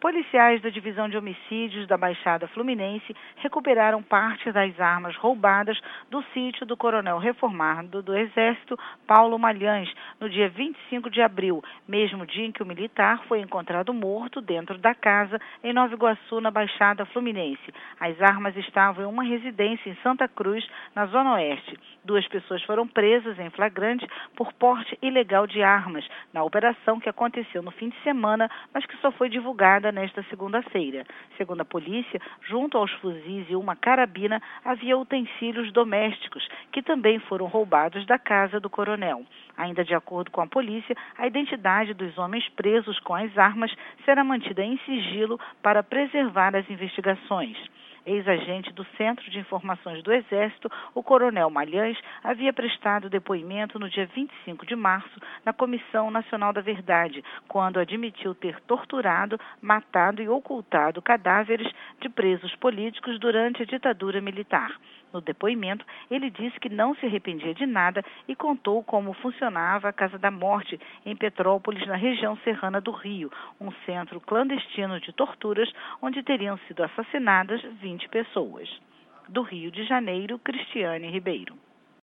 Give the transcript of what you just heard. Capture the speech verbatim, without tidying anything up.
Policiais da Divisão de Homicídios da Baixada Fluminense recuperaram parte das armas roubadas do sítio do coronel reformado do Exército, Paulo Malhães, no dia vinte e cinco de abril, mesmo dia em que o militar foi encontrado morto dentro da casa em Nova Iguaçu, na Baixada Fluminense. As armas estavam em uma residência em Santa Cruz, na Zona Oeste. Duas pessoas foram presas em flagrante por porte ilegal de armas, na operação que aconteceu no fim de semana, mas que só foi divulgada nesta segunda-feira. Segundo a polícia, junto aos fuzis e uma carabina, havia utensílios domésticos, que também foram roubados da casa do coronel. Ainda de acordo com a polícia, a identidade dos homens presos com as armas será mantida em sigilo para preservar as investigações. Ex-agente do Centro de Informações do Exército, o coronel Malhães havia prestado depoimento no dia vinte e cinco de março na Comissão Nacional da Verdade, quando admitiu ter torturado, matado e ocultado cadáveres de presos políticos durante a ditadura militar. No depoimento, ele disse que não se arrependia de nada e contou como funcionava a Casa da Morte em Petrópolis, na região serrana do Rio, um centro clandestino de torturas onde teriam sido assassinadas vinte pessoas. Do Rio de Janeiro, Cristiane Ribeiro.